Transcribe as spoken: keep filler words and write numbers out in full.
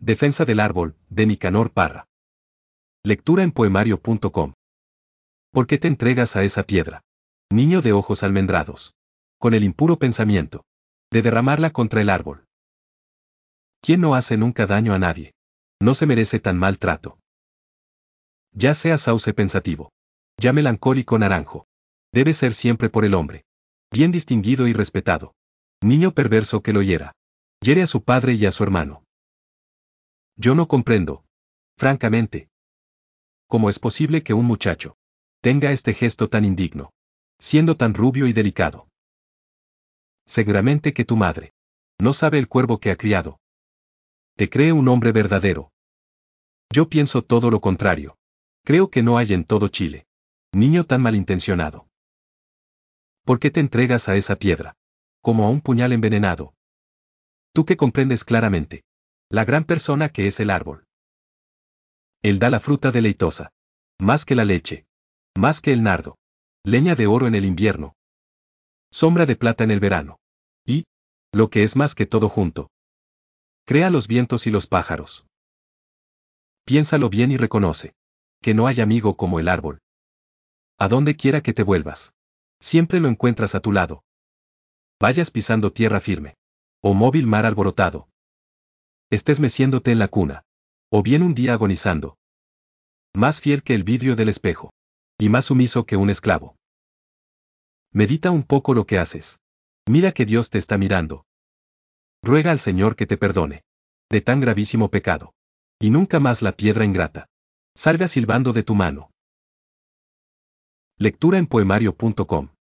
Defensa del árbol, de Nicanor Parra. Lectura en poemario punto com. ¿Por qué te entregas a esa piedra? Niño de ojos almendrados. Con el impuro pensamiento de derramarla contra el árbol. ¿Quién no hace nunca daño a nadie? No se merece tan mal trato. Ya sea sauce pensativo, ya melancólico naranjo. Debe ser siempre por el hombre. Bien distinguido y respetado. Niño perverso que lo hiera. Hiere a su padre y a su hermano. Yo no comprendo, francamente, cómo es posible que un muchacho tenga este gesto tan indigno, siendo tan rubio y delicado. Seguramente que tu madre no sabe el cuervo que ha criado. Te cree un hombre verdadero. Yo pienso todo lo contrario. Creo que no hay en todo Chile niño tan malintencionado. ¿Por qué te entregas a esa piedra? Como a un puñal envenenado. Tú que comprendes claramente la gran persona que es el árbol. Él da la fruta deleitosa. Más que la leche. Más que el nardo. Leña de oro en el invierno. Sombra de plata en el verano. Y, lo que es más que todo junto, crea los vientos y los pájaros. Piénsalo bien y reconoce que no hay amigo como el árbol. A donde quiera que te vuelvas, siempre lo encuentras a tu lado. Vayas pisando tierra firme, o móvil mar alborotado. Estés meciéndote en la cuna, o bien un día agonizando. Más fiel que el vidrio del espejo, y más sumiso que un esclavo. Medita un poco lo que haces. Mira que Dios te está mirando. Ruega al Señor que te perdone de tan gravísimo pecado. Y nunca más la piedra ingrata salga silbando de tu mano. Lectura en poemario punto com.